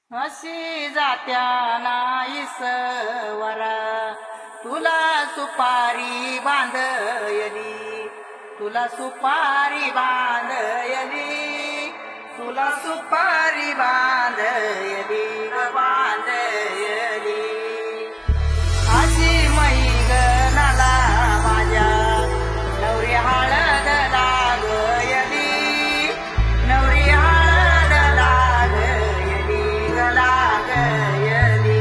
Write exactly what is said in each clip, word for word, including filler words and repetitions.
हसी जात्या नाईसवरा तुला सुपारी बांधयली, तुला सुपारी बांधयली, तुला सुपारी बांधयली ग बांधयली. अशी मैगनाला माझ्या नवरी हळद लागयली, नवरी हळद लागयली ग लागयली.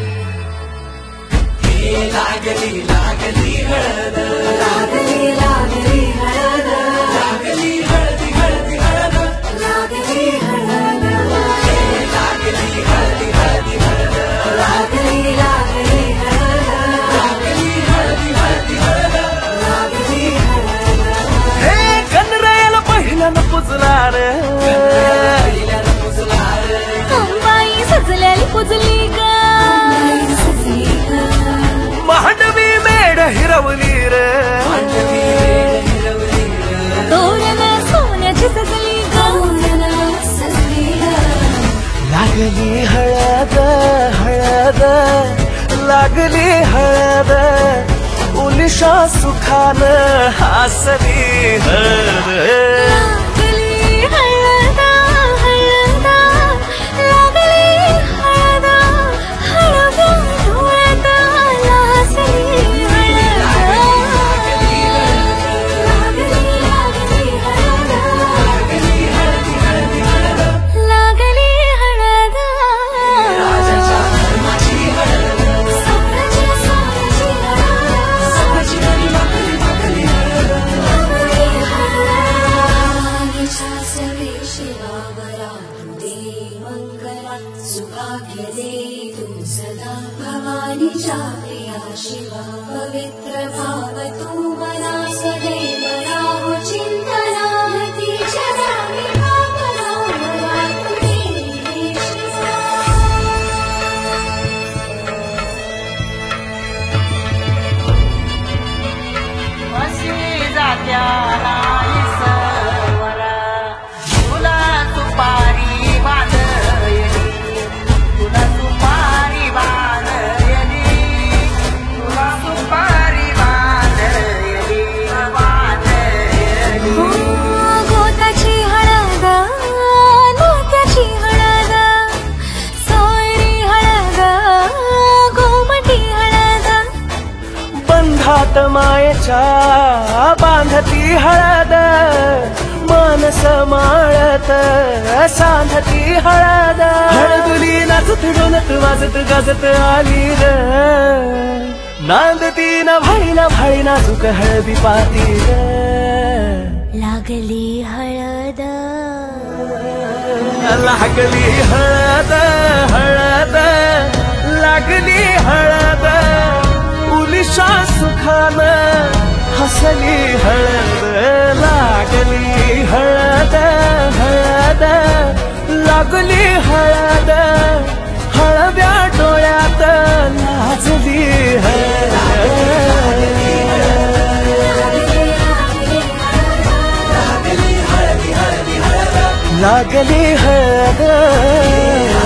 हे लागली लागली हळद, लागली लागली हळद, लागली हळदी हळदी हळद, लागली हळद, हे लागली हळदी हळदी हळद, लागली लागली हळद, लागली हळदी हळदी हळद. लागली हळद. हे गणरायाला पहिल्यानं पुजला रे, पहिल्यानं पुजला रे. अंबाई सजलेली पुजली ग, अंबाई सजली ग. मांडवी मेढ हिरवली रे, मांडवी मेढ हिरवली रे. तोरण सोन्याची सजली ग, तोरण सजली ग. लागली हळद हळद, लागली हळद, उलिशा सुखान हसली हळद. लागली हळद हळद, लागली हळद, हळव्या डोळ्यात लाजली हळद. लागली लागली हळद, लागली हळदी हळदी हळद, लागली हळद. राजाच्या धर्माची हळद, सोन्याची सोन्याची हळद, सोन्याची आणि माखली माखली हळद. लागली हळद. सवे शिवावरा दे मंगला, सुभाग्य दे तू सदा. भवानीच्या प्रिया शिवा, पवित्र भाव तू मना. सदैव राहो चिंतना, तीच्या जागी भावना मला तू दे शिवा. हसी जात्या नाईसवरा तुला सुपारी बांधयली, तुला सुपारी बांधयली, तुला सुपारी बांधयली ग बांधयली. गोताची हळद, मोत्याची हळद, सोयरी हळद, गोमटी हळद. बंधात मायेच्या बांधती हळद, मानस माळत सांधती हळद. हळदुली नाचत डोलत वाजत गाजत आली र, नांदती न भाई ना भाई नाजूक हळदी पाती र. लागली हळद, लागली हळद हळद, लागली हळद, उलिशा सुखान हसली हळद. लागली हळद हळद, लागली हळद, हळव्या डोळ्यात लाजली हळद. लागली हळद, लागली हळद.